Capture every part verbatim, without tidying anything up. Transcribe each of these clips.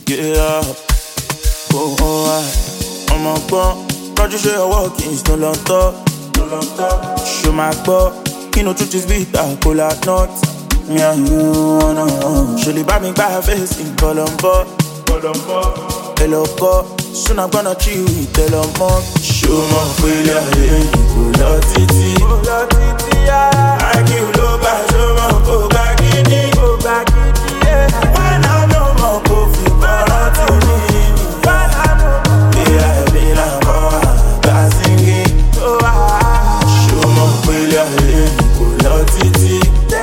Yeah, oh, oh, I, I'm a bum. Can't you show your walking, no long talk, no long talk. Show my butt, you know truth is bitter, pull out nuts. Me and you, oh no. Surely buy me by her face in Colombo, Colombo. Hello, God, soon I'm gonna chill with Elon Musk. Show my failure, hey, pull out titi, pull out titi, yeah. I give low back, show my go back in it, go back in it, yeah. When I know my coffee, but I tell me, when I know, yeah, I be like, oh, I sing it, oh, I show my failure, hey, pull out titi,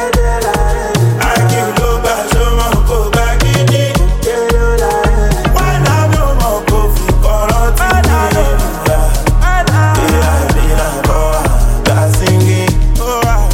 I give low back, show my go back in it, yeah. When I know my coffee, but I tell me, yeah, I be like, oh, I sing it, oh, I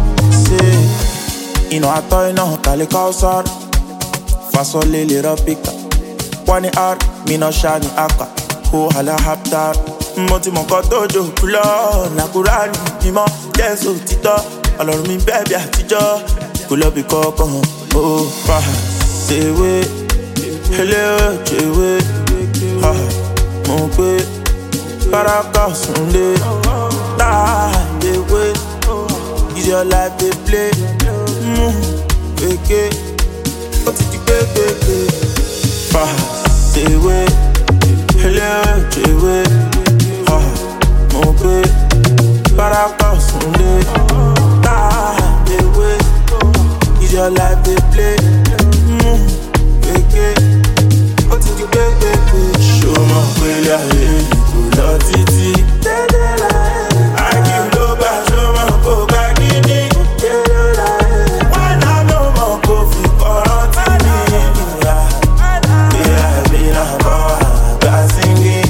say, you know, I thought you know, Kali Kausar. Fasole lira pika Wani ar, mina shani aka Ho hala haptar Moti moko dojo kulo Na kurani, nimo, yeso tito Ọlọ́run mi bẹ́ẹ̀bí àtijọ́ Kulo bi kọ́kọ́, oh, fa Sewe, hele o, jewe Ha, mo pe Baraka sunle Ta, dewe Is your life they play Mm, weke Ó ti di gbégbégbé Fast away Hello, jewe Ha, mo pe Baraka sunle Ta, dewe Is your life they play Mm, weke Ó ti di gbégbégbé Show my failure, hey, pull out titi I give low back, show my go back in it When I know my coffee, call on me Yeah, I be like, oh, I sing it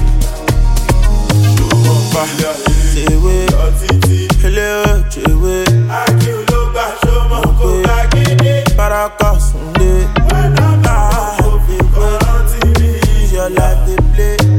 Show my failure, say wait Hello, jewe I give low back, show my go back in it Baraka sunday When I know my coffee, call on me Your life they play